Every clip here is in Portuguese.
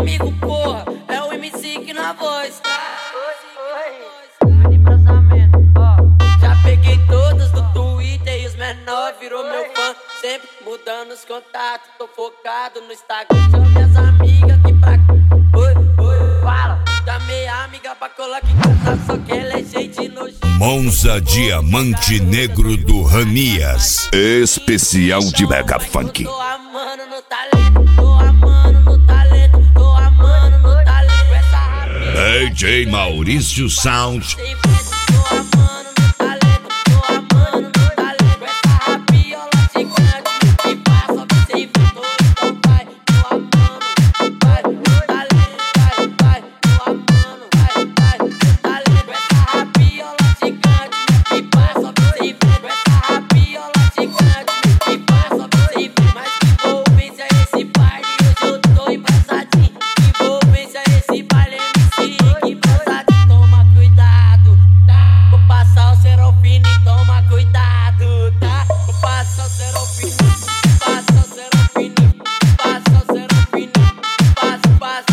amigo, porra, é o MC que na voz. Já peguei todas do Twitter e os menores virou meu fã. Sempre mudando os contatos, tô focado no Instagram. Chamo minhas amigas aqui pra cá. Oi, fala. Chamei a amiga pra colar aqui em casa, só que ela é gente nojenta. Monza Diamante Negro do Ranias, especial de Mega Funk. Tô amando no talento, tô amando no talento, tô amando no talento. Essa rapinha DJ Maurício Sound. tô amando no talento, tô amando no talento. Essa rapiola gigante que passa sem vitor. Então vai, tô amando, vai, no talento, vai, tô amando, vai, no talento. Essa rapiola gigante que passa sem vitor. Essa rapiola gigante que passa sem vitor. Mas que envolvência esse baile, hoje eu tô embraçadinho. Que envolvência esse baile, MC, que embraçadinho. Toma cuidado, tá? Vou passar o Serofine, toma cuidado, tá? Vou passar o Serofine, passa o Serofine, passa o Serofine, passa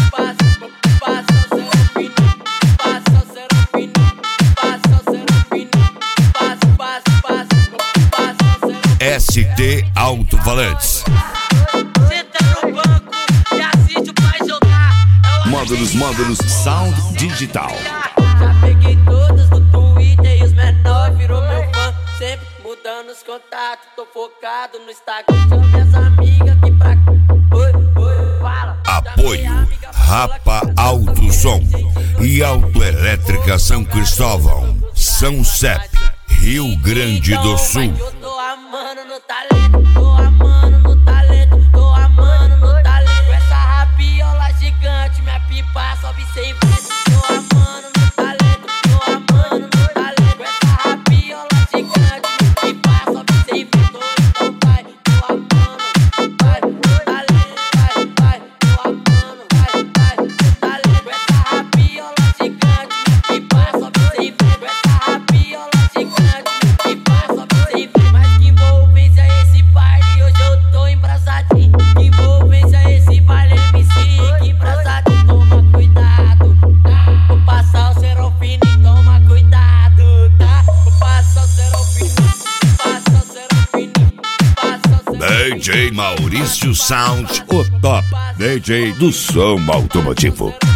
o Serofine, passa o Serofine, passa o Serofine, passa o Serofine. ST Alto-Falantes. Senta no banco e assiste o pai jogar. Módulos Sound Digital. Já peguei todas do Twitter e os menores virou meu fã. Sempre mudando os contatos, tô focado no Instagram. Chamo minhas amigas aqui pra cá. Oi, fala. Apoio Rapa Alto Som e Autoelétrica São Cristóvão, São Cep, Rio Grande do Sul. Eu tô amando no talento, tô amando no talento, tô amando no talento. Essa rapiola gigante, minha pipa sobe sem vento. Tô amando no talento, tô amando no talento. Essa rapiola gigante, minha pipa sobe sem vento. Então vai, tô amando, vai, no talento, vai, tô amando, vai, no talento. Essa rapiola gigante, minha pipa sobe sem vento. Essa rapiola gigante, minha pipa sobe sem vento. Mas que envolvência esse baile, hoje eu tô embraçadinho. Que envolvência esse baile, MC, que embraçadinho. Toma cuidado, tá? Vou passar o Serofine, toma cuidado, tá? Vou passar o Serofine, passa o Serofine, passa o Serofine. DJ Maurício Sound, o top DJ do som automotivo.